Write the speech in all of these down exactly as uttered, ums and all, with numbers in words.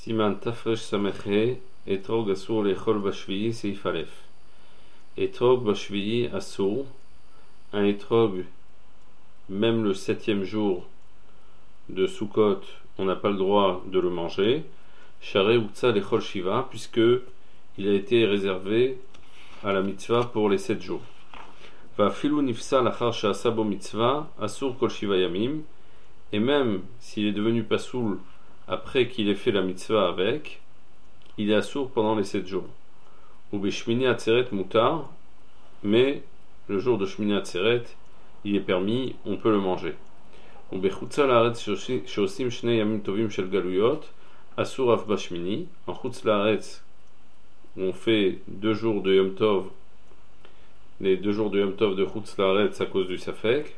Siman Tafresh Sametre, Etrog Asur Lechol Bashvi'i Seif Aleph. Etrog Bashvi'i Asur, un etrog, même le septième jour de Sukkot, on n'a pas le droit de le manger. Share Utsa Lechol Shiva, puisque il a été réservé à la mitzvah pour les sept jours. Va Filou Nifsa Lachar Sha'asabo Mitzvah, Asur Kol Shiva Yamim, et même s'il est devenu pasoul après qu'il ait fait la mitzvah avec, il est assourd pendant les sept jours. Ou Beshmini Atzeret Mutar, mais le jour de Shmini Atzeret, il est permis, on peut le manger. Ou Bechutza Laaretz Shosim Shnei Yamim Tovim Shel Galuyot, Asur Av Bashmini, en Chutz Laaretz, où on fait deux jours de Yom Tov, les deux jours de Yom Tov de Chutz Laaretz à cause du Safek,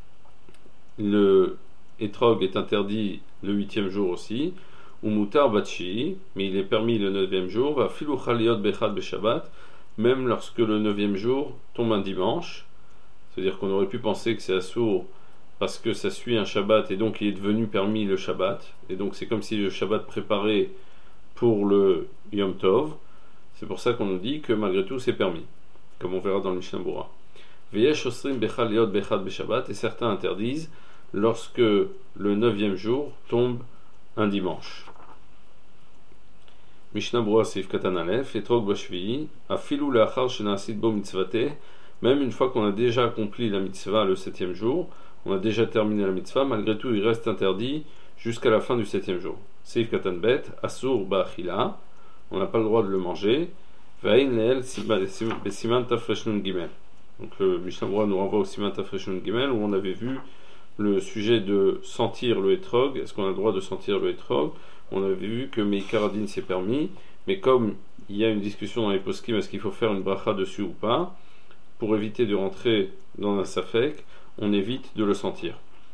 le Etrog est interdit le huitième jour aussi, ou Mutar Batshi, mais il est permis le neuvième jour, va Filou Chaliot Bechad Beshabbat, même lorsque le neuvième jour tombe un dimanche, c'est-à-dire qu'on aurait pu penser que c'est assourd parce que ça suit un Shabbat et donc il est devenu permis le Shabbat, et donc c'est comme si le Shabbat préparait pour le Yom Tov, c'est pour ça qu'on nous dit que malgré tout c'est permis, comme on verra dans le Mishnah Bura. Veyesh Osrim Bechaliot Bechad Beshabbat, et certains interdisent lorsque le neuvième jour tombe un dimanche. Mishnah Brura Seif Katan Aleph, Etrog Bashvi'i, Afilu Leachar Shenasid Bo Mitzvate, même une fois qu'on a déjà accompli la mitzvah le septième jour, on a déjà terminé la mitzvah, malgré tout il reste interdit jusqu'à la fin du septième jour. Seif Katan Bet, Asur Ba'achila, on n'a pas le droit de le manger, Ve'ain Leel Besiman Tafresh Nun Gimel. Donc le Mishnah Brura nous renvoie au Siman Tafresh Nun Gimel où on avait vu le sujet de sentir le etrog. Est-ce qu'on a le droit de sentir le etrog? On avait vu que Meikaradin c'est permis, mais comme il y a une discussion dans les poskim, est-ce qu'il faut faire une bracha dessus ou pas, pour éviter de rentrer dans un safek, on évite de le sentir.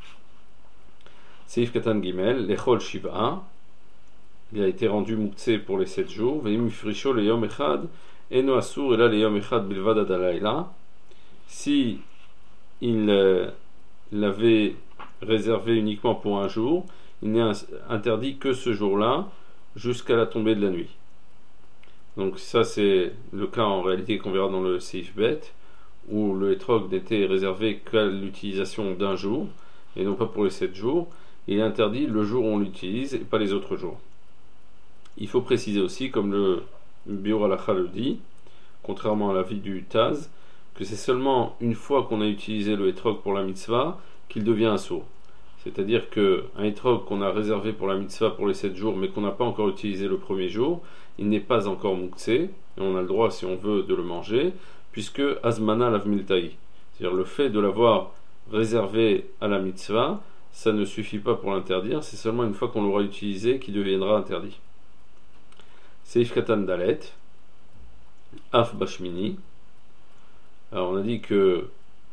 Seif Katan Gimel, Lechol Shiva, il a été rendu mouktsé pour les sept jours, Veim Ifrisho le Yom Echad, Eno Asur, et là le Yom Echad Bilvad Adalayla, si il euh, l'avait réservé uniquement pour un jour, il n'est interdit que ce jour-là jusqu'à la tombée de la nuit. Donc ça c'est le cas en réalité qu'on verra dans le Seif Bet, où le etrog n'était réservé qu'à l'utilisation d'un jour et non pas pour les sept jours. Il est interdit le jour où on l'utilise et pas les autres jours. Il faut préciser aussi, comme le Biur Halacha le dit, contrairement à l'avis du Taz, que c'est seulement une fois qu'on a utilisé le etrog pour la mitzvah qu'il devient assourd. C'est-à-dire qu'un etrog qu'on a réservé pour la mitzvah pour les sept jours mais qu'on n'a pas encore utilisé le premier jour, il n'est pas encore mouktsé, et on a le droit si on veut de le manger, puisque azmana lavmiltaï, c'est-à-dire le fait de l'avoir réservé à la mitzvah, ça ne suffit pas pour l'interdire, c'est seulement une fois qu'on l'aura utilisé qu'il deviendra interdit. Seif Katan Dalet, Af Bashmini. Alors on a dit que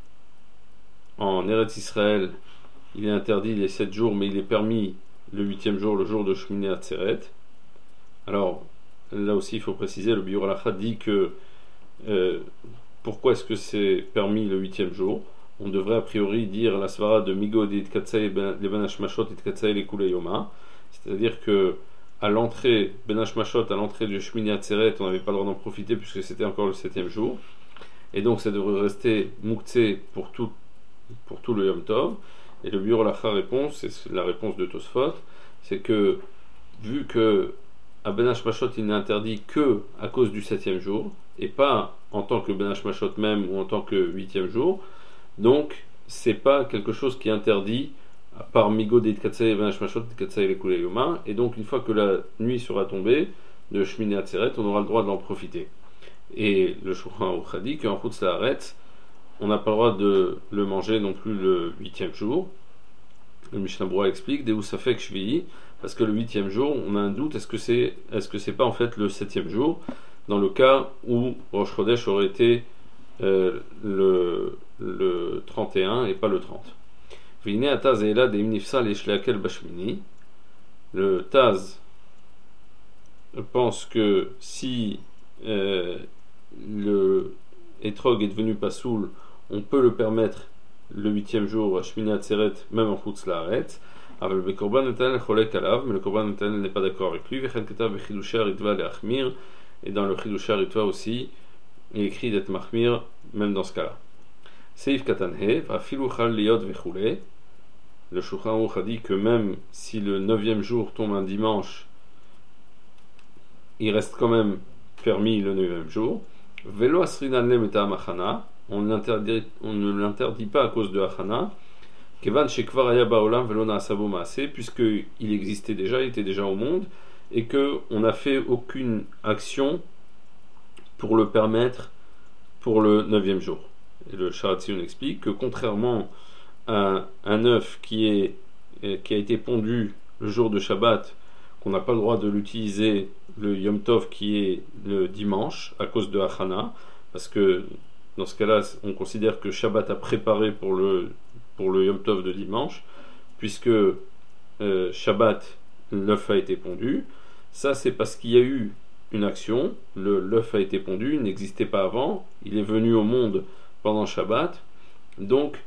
en Eretz Israël, il est interdit les sept jours, mais il est permis le huitième jour, le jour de Shmini Atzeret. Alors là aussi il faut préciser, le Biur Halacha dit que euh, pourquoi est-ce que c'est permis le huitième jour? On devrait a priori dire la svara de Migod et Tkatsai les Benashmashot et Tkatsai les Kuleyoma, c'est-à-dire que à l'entrée Benashmashot, à l'entrée du Shmini Atzeret, on n'avait pas le droit d'en profiter puisque c'était encore le septième jour, et donc ça devrait rester mouktsé pour tout pour tout le Yom Tov. Et le Biur Halacha répond, c'est la réponse de Tosfot, c'est que vu que à Ben Hashmashot il n'est interdit que à cause du septième jour et pas en tant que Ben Hashmashot même ou en tant que huitième jour, donc c'est pas quelque chose qui est interdit par Migo de Katsai Ben Hashmashot de Katsai le Kuleyoma, et donc une fois que la nuit sera tombée de Shmini Atzeret, on aura le droit de l'en profiter. Et le Shulchan Aruch a dit qu'en Chutz Laaretz on n'a pas le droit de le manger non plus le huitième jour. Le Mishnah Brura explique Deu Safek Shvi'i, parce que le huitième jour, on a un doute, est-ce que c'est, est-ce que c'est pas en fait le septième jour, dans le cas où Rosh Chodesh aurait été euh, le, le trente et un et pas le trente. Vine Ataz et là des Nifsa les Shleakel Bashmini. Le Taz pense que si euh, le etrog est devenu pasoul, on peut le permettre le huitième jour, Shmini Atzeret, même en Chutz Laaretz. Aval bekorban netanel cholek alav, mais le korban netanel n'est pas d'accord avec lui. Vechan ketav bechidusha ritva leachmir, et dans le chidusha ritva aussi, il écrit d'être mahmir, même dans ce cas-là. Seif katanhe, vafilu chal liot vechule. Le Shulchan Aruch a dit que même si le neuvième jour tombe un dimanche, il reste quand même permis le neuvième jour. Velo asrinan le meta machana, on ne l'interdit pas à cause de Achana. Kevan shekvar haya baolam velo naasabo maase, puisqu'il existait déjà, il était déjà au monde, et qu'on n'a fait aucune action pour le permettre pour le neuvième jour. Et le Sharatzion explique que contrairement à un œuf qui, est, qui a été pondu le jour de Shabbat, qu'on n'a pas le droit de l'utiliser le Yom Tov qui est le dimanche à cause de Achana, parce que dans ce cas-là, on considère que Shabbat a préparé pour le, pour le Yom Tov de dimanche, puisque euh, Shabbat, l'œuf a été pondu. Ça, c'est parce qu'il y a eu une action, le, l'œuf a été pondu, il n'existait pas avant, il est venu au monde pendant Shabbat, donc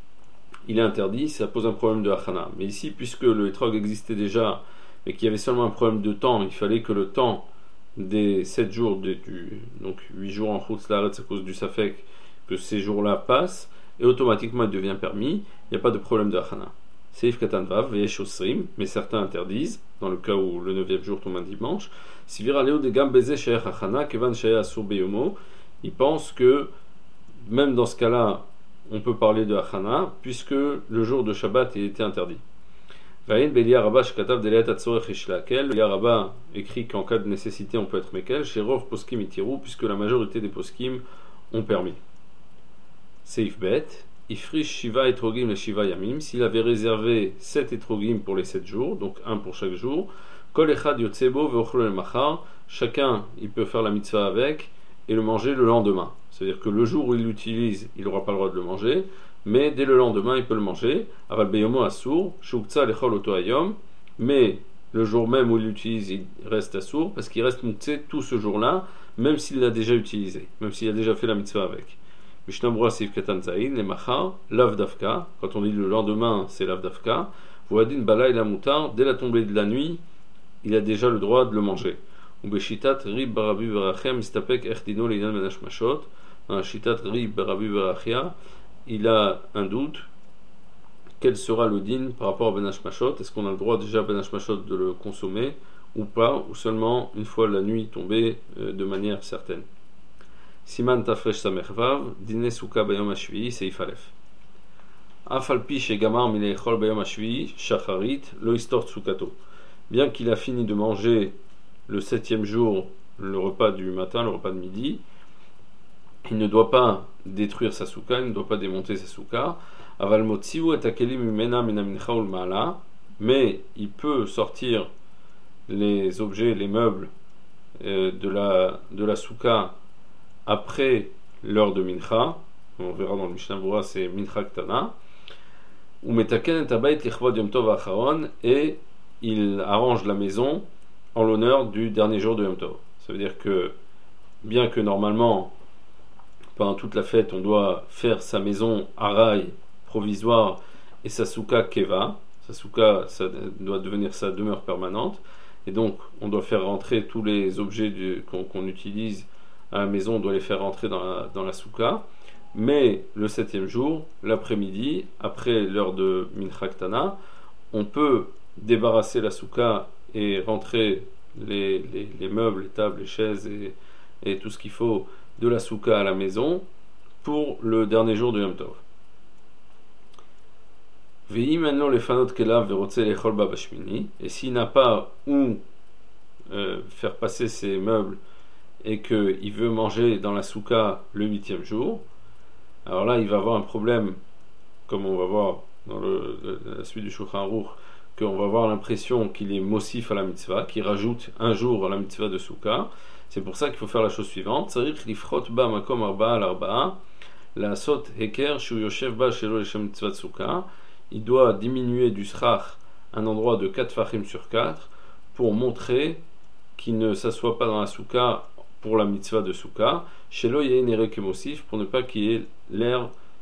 il est interdit, ça pose un problème de Achana. Mais ici, puisque le Etrog existait déjà, et qu'il y avait seulement un problème de temps, il fallait que le temps des sept jours, de, du, donc huit jours en Chutz Laaretz à cause du Safek, que ces jours-là passent, et automatiquement il devient permis, il n'y a pas de problème de Achana. Seif Katan Vav, Veyesh Osrim, mais certains interdisent, dans le cas où le neuvième jour tombe un dimanche, si Viraleo de Gam Beze Sheech Achana, Kevan Sheech Asur Beyomo, ils pensent que, même dans ce cas-là, on peut parler de Achana, puisque le jour de Shabbat il était interdit. Vaïn Belia Rabba Shkatav Deleat Atzorech Ishlakel, Belia Rabba écrit qu'en cas de nécessité on peut être Mekel, chez Rov Poskim Itiru, puisque la majorité des Poskim ont permis. Seif Bet, Ifrish Shiva Etrogim le Shiva Yamim, s'il avait réservé sept Etrogim pour les sept jours, donc un pour chaque jour, Kol Echad Yotsebo Veochlol El Machar, chacun il peut faire la mitzvah avec et le manger le lendemain. C'est-à-dire que le jour où il l'utilise, il n'aura pas le droit de le manger, mais dès le lendemain, il peut le manger. Aval beyomo assour, shukza lechol oto hayom, mais le jour même où il l'utilise, il reste assour, parce qu'il reste muktzeh tout ce jour-là, même s'il l'a déjà utilisé, même s'il a déjà fait la mitzvah avec. Mishnah Berurah Seif Katan Zayin, les machar, lav dafka, quand on dit le lendemain, c'est lav dafka, voadin balay la moutar, dès la tombée de la nuit, il a déjà le droit de le manger. Ubeshitat rib barabi berachia mistapek echdino leinan menash mashot, un shitat rib barabi berachia, il a un doute, quel sera le din par rapport à Benash Mashot, est-ce qu'on a le droit déjà Benash Mashot de le consommer ou pas, ou seulement une fois la nuit tombée euh, de manière certaine. Siman Tafresh Samervav, Dine Souka Bayom Ashvi, Seif Aleph. Afalpi chez Gamar Milechol Bayom Ashvi, Shacharit, Lo Histor Tsukato. Bien qu'il a fini de manger le septième jour, le repas du matin, le repas de midi, il ne doit pas détruire sa souka, il ne doit pas démonter sa souka. Aval motziu et akelim mimena minamincha ul ma'ala, mais il peut sortir les objets, les meubles euh, de la de la souka après l'heure de mincha. On verra dans le Mishnah Berurah, c'est mincha ktana. Ou metaken et abayit lichvod yom tov acharon, et il arrange la maison en l'honneur du dernier jour de yom tov. Ça veut dire que bien que normalement pendant toute la fête, on doit faire sa maison araï provisoire et sa souka keva. Sa souka, ça doit devenir sa demeure permanente. Et donc, on doit faire rentrer tous les objets du, qu'on, qu'on utilise à la maison, on doit les faire rentrer dans la, dans la souka. Mais le septième jour, l'après-midi, après l'heure de Mincha Ktana, on peut débarrasser la souka et rentrer les, les, les meubles, les tables, les chaises et, et tout ce qu'il faut de la souka à la maison pour le dernier jour de Yom Tov. Et s'il n'a pas où euh, faire passer ses meubles et qu'il veut manger dans la souka le huitième jour, alors là il va avoir un problème, comme on va voir dans le, la suite du Shulchan Aruch, qu'on va avoir l'impression qu'il est mossif à la mitzvah, qu'il rajoute un jour à la mitzvah de souka. C'est pour ça qu'il faut faire la chose suivante. Tzarich lifrot ba makom arba'a al arba'a, la sot heker shu yoshev ba shelo leshem mitzvah souka. Il doit diminuer du srach un endroit de quatre fachim sur quatre pour montrer qu'il ne s'assoit pas dans la souka pour la mitzvah de souka. Shelo yein ere kemosif, pour ne pas qu'il y ait l'air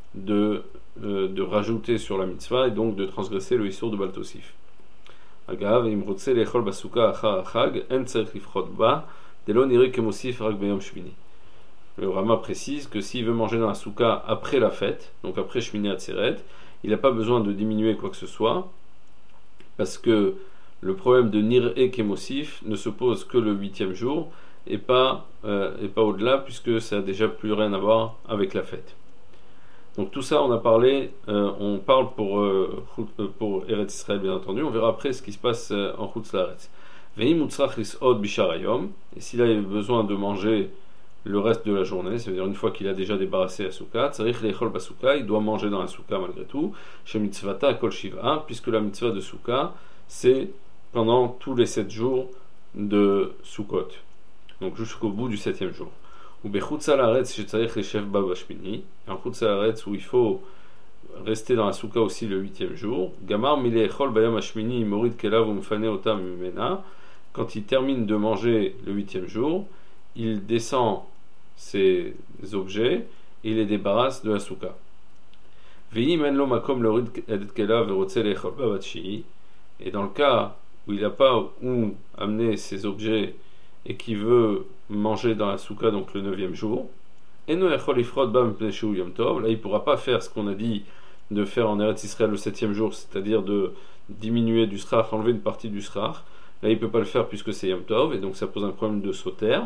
de, euh, de rajouter sur la mitzvah et donc de transgresser le issour de Baltosif. Agav, imrotse lechol basuka achar achag, en tzarich lifchot ba, delo nire kemosif rak beyom shmini. Le Rama précise que s'il veut manger dans la souka après la fête, donc après Shmini Atzeret, il n'a pas besoin de diminuer quoi que ce soit, parce que le problème de nire kemosif ne se pose que le huitième jour, et pas, euh, et pas au-delà, puisque ça n'a déjà plus rien à voir avec la fête. Donc tout ça, on a parlé, euh, on parle pour, euh, pour Eretz Israël, bien entendu. On verra après ce qui se passe euh, en Chutz Laaretz. Ve'im utzrach lis'od bishar hayom, et s'il a besoin de manger le reste de la journée, c'est-à-dire une fois qu'il a déjà débarrassé la souka, tzarich lechol basouka, il doit manger dans la souka malgré tout, chez mitzvata kol shiva, puisque la mitzvah de souka, c'est pendant tous les sept jours de Sukkot, donc jusqu'au bout du septième jour. Ou bechutz haaretz shetzarich leshev ba bashmini, en chutz haaretz où il faut rester dans la souka aussi le huitième jour, gamar milechol bayam hashmini morid kelav umfane otam mimena, quand il termine de manger le huitième jour, il descend ses objets et il les débarrasse de la souka. Et dans le cas où il n'a pas où amener ses objets et qui veut manger dans la souka, donc le neuvième jour, là il ne pourra pas faire ce qu'on a dit de faire en Eretz Israël le septième jour, c'est-à-dire de diminuer du srach, enlever une partie du srach. Là il ne peut pas le faire puisque c'est Yom Tov, et donc ça pose un problème de sauter.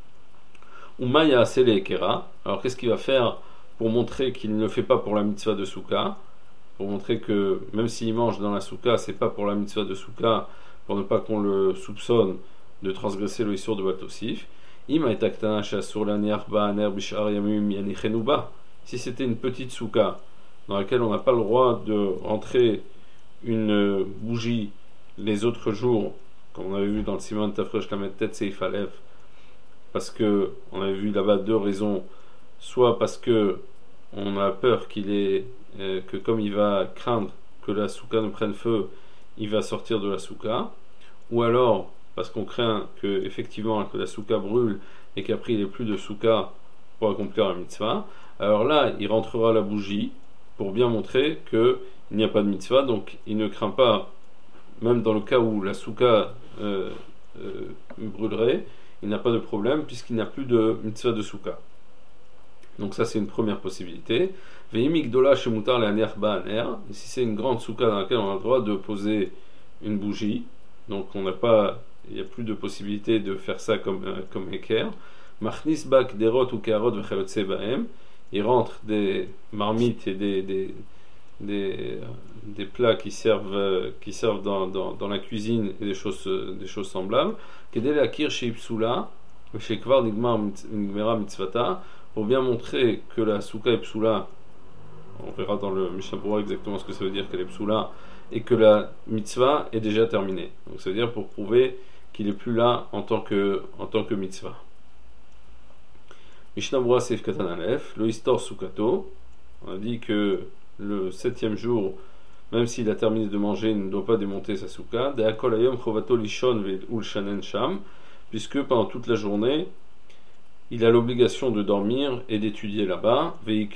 Umaya asele ekera. Alors qu'est-ce qu'il va faire pour montrer qu'il ne le fait pas pour la mitzvah de souka, pour montrer que même s'il mange dans la souka, c'est pas pour la mitzvah de souka, pour ne pas qu'on le soupçonne de transgresser le issour de Baltosif. Ima etaktana shasur la niarba aner bishar yamim yanichenouba. Si c'était une petite souka dans laquelle on n'a pas le droit de rentrer une bougie les autres jours, comme on avait vu dans le Simon Tafresh Lamed Tet Seif Alev, parce que on avait vu là-bas deux raisons, soit parce que on a peur qu'il est euh, que comme il va craindre que la souka ne prenne feu, il va sortir de la souka, ou alors parce qu'on craint que effectivement que la souka brûle et qu'après il n'y ait plus de souka pour accomplir la mitzvah. Alors là, il rentrera la bougie pour bien montrer qu'il n'y a pas de mitzvah, donc il ne craint pas, même dans le cas où la souka euh, euh, brûlerait, il n'a pas de problème puisqu'il n'y a plus de mitzvah de souka. Donc ça c'est une première possibilité. Et si c'est une grande souka dans laquelle on a le droit de poser une bougie, donc on n'a pas, il n'y a plus de possibilité de faire ça comme comme Heker. Machnis bak derot ou karot v'chayotze bahem. Il rentre des marmites et des des des, des plats qui servent qui servent dans, dans, dans la cuisine et des choses des choses semblables. Kedel akir chez Ipsula, chez Kvar Nigmar Nigmera Mitzvata, pour bien montrer que la souka est psoula. On verra dans le Mishnah Berurah exactement ce que ça veut dire qu'elle est psoula, et que la mitzvah est déjà terminée. Donc ça veut dire pour prouver qu'il n'est plus là en tant que, en tant que mitzvah. Mishnah Berurah Seif Katan Aleph, le Histor Sukato, on a dit que le septième jour, même s'il a terminé de manger, il ne doit pas démonter sa souka. De Akol Hayom Chovato Lishon Ve'ul Shanen Sham, puisque pendant toute la journée, il a l'obligation de dormir et d'étudier là-bas. Et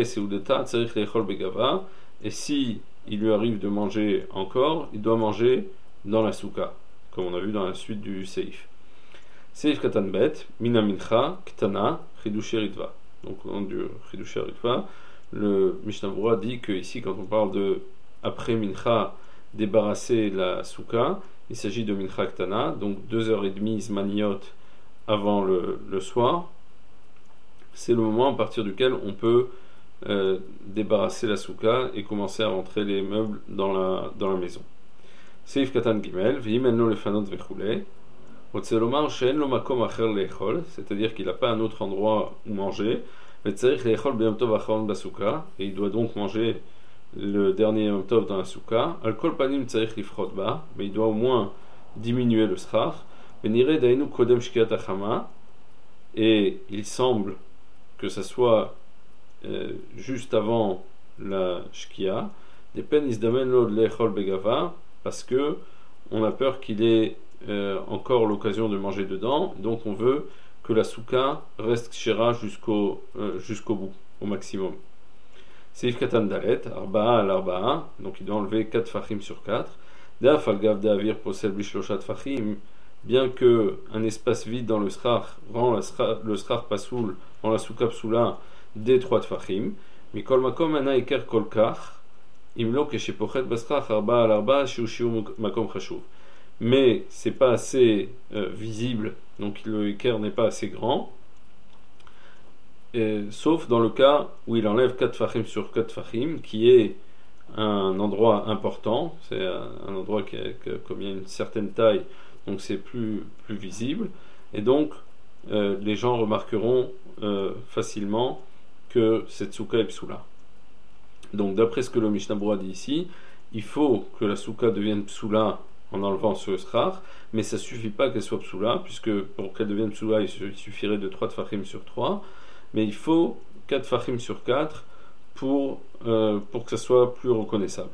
si il lui arrive de manger encore, il doit manger dans la souka, comme on a vu dans la suite du Seif. Seif Katan Bet, Mina Mincha, Ktana, Chidushé Ritva. Donc au nom du Chidushé Ritva, le Mishnah Berurah dit que ici, quand on parle de après Mincha, débarrasser la souka, il s'agit de Mincha Ktana, donc deux heures et demie Zmaniot avant le, le soir. C'est le moment à partir duquel on peut euh, débarrasser la souka et commencer à rentrer les meubles dans la, dans la maison. Seif Katan Gimel, V'yimenno lefanot vechule, Otzelomar she'en lo makom acher lechol, c'est-à-dire qu'il n'a pas un autre endroit où manger, Vetzarich lechol b'yom tov acharon basouka, et il doit donc manger le dernier yom tov dans la souka. Al kol panim tzarich lifrot ba, mais il doit au moins diminuer le srach. Venire dainu kodem shkiat achama, et il semble que ça soit euh, juste avant la shkia, des pen isdamen lo lechol begava, parce que on a peur qu'il ait euh, encore l'occasion de manger dedans, donc on veut que la souka reste kshera jusqu'au euh, jusqu'au bout, au maximum. Seif Katan Dalet, Arba'a al Arba'a, donc il doit enlever quatre fachim sur quatre. Daf al Gav d'Avir Posel Bishloshat Fachim, bien que un espace vide dans le Srach rend le Srach Pasoul, rend la Souka Psoula des trois fachim, Mikol Makom Ana Iker Kolkar, Imlo Keshepochet Basrach Arba'a al Arba'a, Shiu Shiu Makom Chashuv. Mais c'est pas assez euh, visible, donc le Iker n'est pas assez grand. Et, sauf dans le cas où il enlève quatre fachim sur quatre fachim, qui est un endroit important, c'est un, un endroit qui est, que, comme il y a une certaine taille, donc c'est plus, plus visible, et donc euh, les gens remarqueront euh, facilement que cette souka est psoula. Donc d'après ce que le Mishnah Berurah dit ici, il faut que la souka devienne psoula en enlevant ce srar, mais ça ne suffit pas qu'elle soit psoula, puisque pour qu'elle devienne psoula, il suffirait de trois tfachim sur trois, mais il faut quatre fachim sur quatre pour, euh, pour que ça soit plus reconnaissable.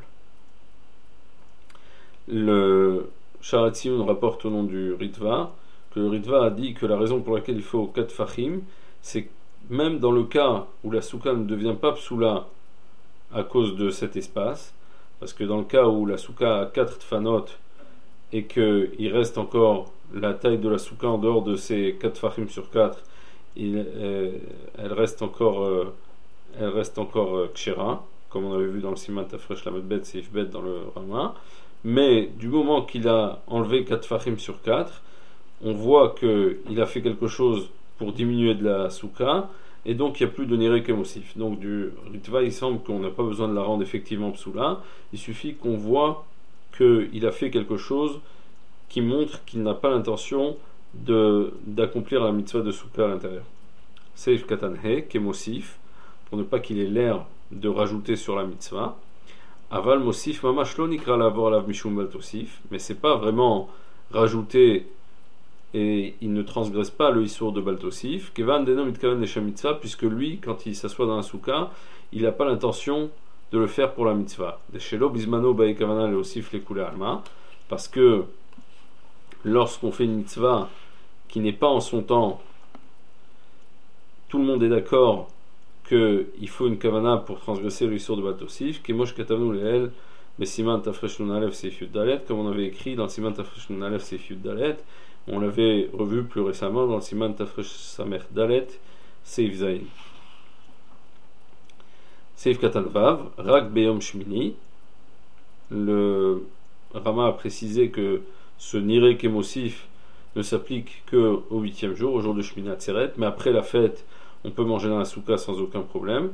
Le Sharatzion rapporte au nom du Ritva que le Ritva a dit que la raison pour laquelle il faut quatre fachim, c'est que même dans le cas où la souka ne devient pas psoula à cause de cet espace, parce que dans le cas où la souka a quatre tfanot et qu'il reste encore la taille de la souka en dehors de ces quatre fachim sur quatre, Il, euh, elle reste encore euh, elle reste encore euh, kshera, comme on avait vu dans le Siman Tafresh Lamed Bet Seif Bet dans le Rama, mais du moment qu'il a enlevé quatre fachim sur quatre, on voit qu'il a fait quelque chose pour diminuer de la souka, et donc il n'y a plus de niré kemosif. Donc du Ritva, il semble qu'on n'a pas besoin de la rendre effectivement psoula, il suffit qu'on voit qu'il a fait quelque chose qui montre qu'il n'a pas l'intention De, d'accomplir la mitzvah de souka à l'intérieur. Seif Katanhe, Kemosif, pour ne pas qu'il ait l'air de rajouter sur la mitzvah. Aval Mosif, Mamash lo nikra lavor lav mishum baltosif, mais c'est pas vraiment rajouter et il ne transgresse pas le issour de baltosif. Kevan denom itkaven leshem mitzvah, puisque lui, quand il s'assoit dans un souka, il n'a pas l'intention de le faire pour la mitzvah. Deshelo bismano baikavana leosif lekule alma, parce que lorsqu'on fait une mitzvah qui n'est pas en son temps, tout le monde est d'accord qu'il faut une kavana pour transgresser l'issur de Baltosif, Kemosh Katavnu Leel, mais Siman Tafresh Nun Aleph Seif Yud Dalet, comme on avait écrit dans le Siman Tafresh Nun Aleph Seif Yud Dalet, on l'avait revu plus récemment dans le Siman Tafresh Samer Dalet Seif Zayin. Seif Katan Vav, Rak Beyom Shmini, le Rama a précisé que ce niré kémosif ne s'applique que au huitième jour, au jour de Shmini Atzeret, mais après la fête, on peut manger dans la souka sans aucun problème.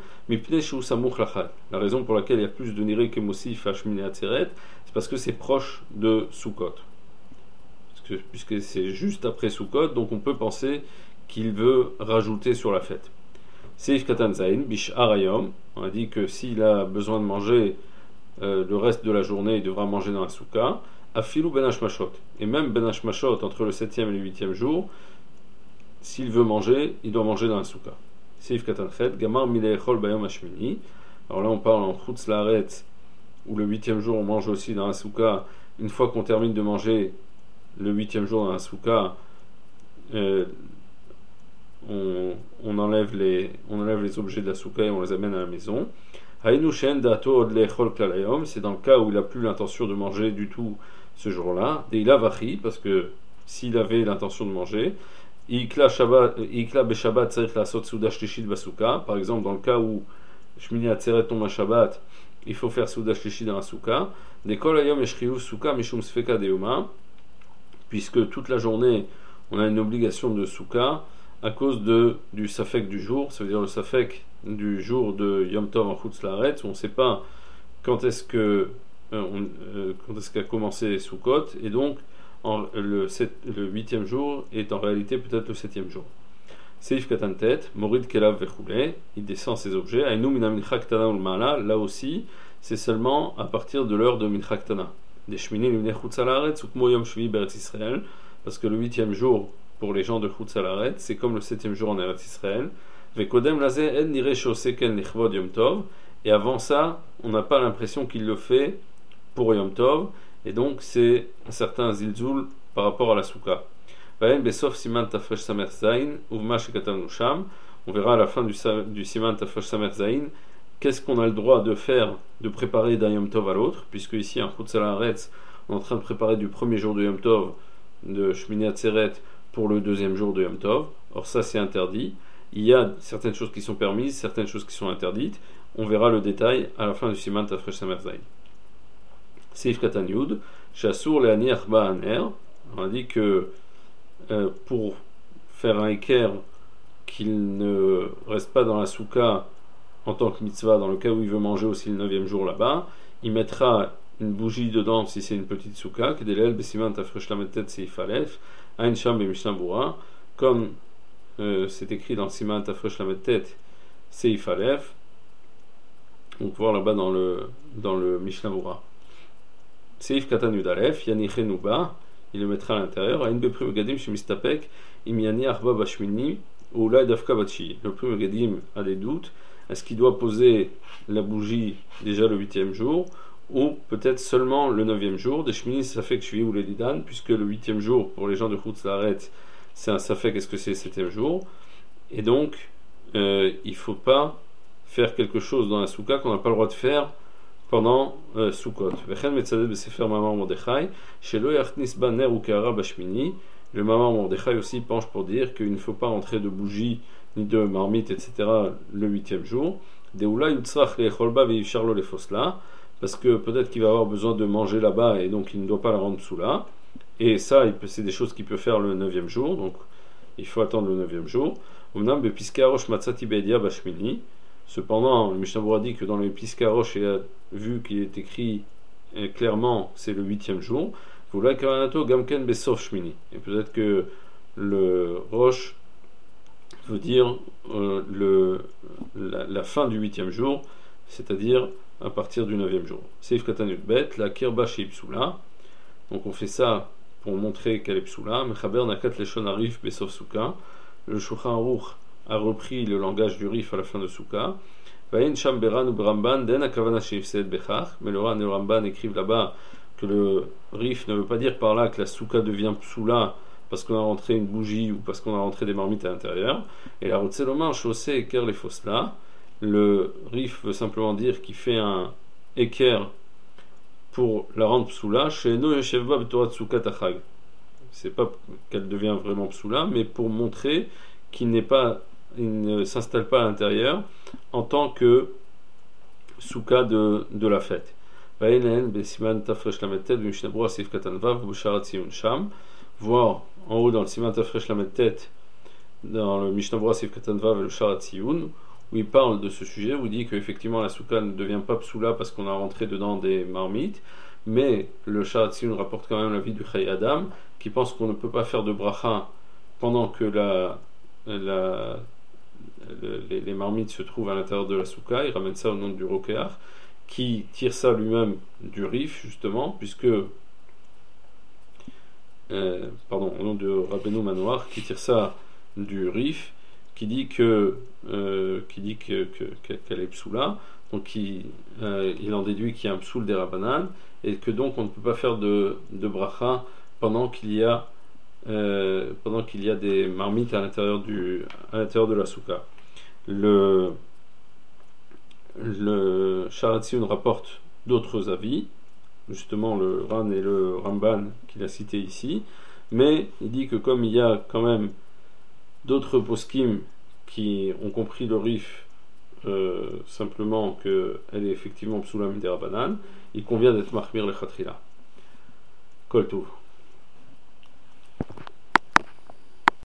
La raison pour laquelle il y a plus de niré kémosif à Shmini Atzeret, c'est parce que c'est proche de Sukkot. Parce que, puisque c'est juste après Sukkot, donc on peut penser qu'il veut rajouter sur la fête. Seif Katan Zain, Bish Arayom, on a dit que s'il a besoin de manger euh, le reste de la journée, il devra manger dans la souka. Afilou ben hashmashot, et même ben hashmashot entre le septième et le huitième jour, s'il veut manger, il doit manger dans la souka. Seif Katanchet, Gamar Milechol Bayom Hashmini. Alors là, on parle en Chutz Laaretz, où le huitième jour on mange aussi dans la souka. Une fois qu'on termine de manger le huitième jour dans la souka, euh, on, on, enlève les, on enlève les objets de la souka et on les amène à la maison. Haïnushen Dato Odlechol Klalayom, c'est dans le cas où il n'a plus l'intention de manger du tout ce jour-là. Deila Vachi, parce que s'il avait l'intention de manger, Ikla Beshabbat Tzarich Lasot Souda Shlishit Basuka, par exemple dans le cas où Shmini Atzeret tombe à Shabbat, il faut faire Souda Shlishit dans la Souka. Dekol Ayom Eshriou Souka Mishum Sfeka Deuma, puisque toute la journée on a une obligation de Souka à cause de, du Safek du jour, ça veut dire le Safek du jour de Yom Tov en Chutz Laaretz, où on ne sait pas quand est-ce que euh, on, euh, quand est-ce qu'a commencé Sukkot, et donc en, le, le huitième jour est en réalité peut-être le septième jour. Seif Katantet, Morid Kelav Vechoulé, il descend ses objets. Aïnou Mina Mincha Ktana Ulmala, là aussi, c'est seulement à partir de l'heure de Mincha Ktana. Des Shmini Limne Chutz Laaretz, Ukmo Yom Shvi Beretz Israël, parce que le huitième jour pour les gens de Chutz Laaretz, c'est comme le septième jour en Eretz Israël. Vekodem Lazé En Nire Shoseken Nechvod Yom Tov, et avant ça, on n'a pas l'impression qu'il le fait pour Yom Tov, et donc c'est un certain zilzul par rapport à la souka. On verra à la fin du, du Siman Tafresh Samer Zain qu'est-ce qu'on a le droit de faire, de préparer d'un Yom Tov à l'autre, puisque ici, en Chutz La'aretz, on est en train de préparer du premier jour de Yom Tov, de Shmini Atzeret, pour le deuxième jour de Yom Tov. Or ça, c'est interdit. Il y a certaines choses qui sont permises, certaines choses qui sont interdites. On verra le détail à la fin du Siman Tafresh Samer Zayin. Seif Katan Yud, Shasur Le'ani Arba Aner. On a dit que euh, pour faire un équerre, qu'il ne reste pas dans la souka en tant que mitzvah, dans le cas où il veut manger aussi le neuvième jour là-bas, il mettra une bougie dedans si c'est une petite souka, Kedelel Besiman Tafresh Lametet Seif Alef, Ain Sham Bemishnah Bura, comme euh, c'est écrit dans le Siman Tafresh Lametet Seif Alef, on peut voir là-bas dans le, dans le Mishnah Bura. Seif Katan Yud Alef, Yaniche Nuba, il le mettra à l'intérieur, Ain Beprim Gadim Shemistapek, Im Yani Arba Bashmini, ou Lai Dafka Bachi. Le Pri Gadim a des doutes. Est-ce qu'il doit poser la bougie déjà le huitième jour ou peut-être seulement le neuvième jour? Des Shmini Safek Shvi ou les Didan, puisque le huitième jour pour les gens de Chutz La'aretz c'est un Safek, est-ce que c'est le septième jour? Et donc euh, il ne faut pas faire quelque chose dans la Souka qu'on n'a pas le droit de faire pendant euh, Sukkot. Vechen Metzadeh Besefer Mamar Mordechai Shelo Yachnis Ba Ner ou Kehara Bashmini. Le Mamar Mordechai aussi penche pour dire qu'il ne faut pas entrer de bougies ni de marmites, et cetera le huitième jour. Deoula Yutzrach Le'echolba Ve'yivsharlo Lefosla, parce que peut-être qu'il va avoir besoin de manger là-bas et donc il ne doit pas la rendre psoula. Et ça, c'est des choses qu'il peut faire le neuvième jour, donc il faut attendre le neuvième jour. Umnam Bepiska Rosh Matzati Be'edia Bashmini. Cependant, le Mishnah Bura dit que dans le Piska Rosh, il a vu qu'il est écrit clairement c'est le huitième jour. Et peut-être que le Rosh veut dire euh, le, la, la fin du huitième jour, c'est-à-dire à partir du neuvième jour. Seif Katanut Bet, la Kirba chez Ipsula. Donc on fait ça pour montrer qu'elle est Psula. Mechaber Nakat Leshon Arif Besof Souka. Le Shulchan Aruch a repris le langage du Rif à la fin de Souka. Vayin Sham Beran ou Bramban, Den Akavana Sheifsed Bechach. Mais le Ran et le Ramban écrivent là-bas que le Rif ne veut pas dire par là que la souka devient psoula parce qu'on a rentré une bougie ou parce qu'on a rentré des marmites à l'intérieur. Et la Rotzelomar, chaussée équerre les fosla. Le Rif veut simplement dire qu'il fait un équerre pour la rendre psoula. Chez nous, Yeshevba B'Torah Tsuka Tachag. C'est pas qu'elle devient vraiment psoula, mais pour montrer qu'il n'est pas, il ne s'installe pas à l'intérieur en tant que souka de, de la fête. Voir en haut dans le Siman Tafresh Lametet, dans le Mishnah Bura Sif Katan Vav et le Sharat Tziyun, où il parle de ce sujet, où il dit qu'effectivement la souka ne devient pas psoula parce qu'on a rentré dedans des marmites, mais le Sharat Tziyun rapporte quand même l'avis du Chai Adam, qui pense qu'on ne peut pas faire de bracha pendant que la, la, les, les marmites se trouvent à l'intérieur de la souka. Il ramène ça au nom du Rokeach, qui tire ça lui-même du Rif, justement, puisque euh, pardon, au nom de Rabbeinu Manoir, qui tire ça du Rif, qui dit que euh, qui dit que, que, qu'elle est psoula, donc il, euh, il en déduit qu'il y a un psoul des Rabbanan, et que donc on ne peut pas faire de, de bracha pendant qu'il y a euh, pendant qu'il y a des marmites à l'intérieur du à l'intérieur de la souka. Le Le Sharat Tziyun rapporte d'autres avis, justement le Ran et le Ramban qu'il a cité ici, mais il dit que comme il y a quand même d'autres poskim qui ont compris le Rif euh, simplement qu'elle est effectivement psoulam des Rabbanan, il convient d'être marmir le Khatrila. Kol Tov.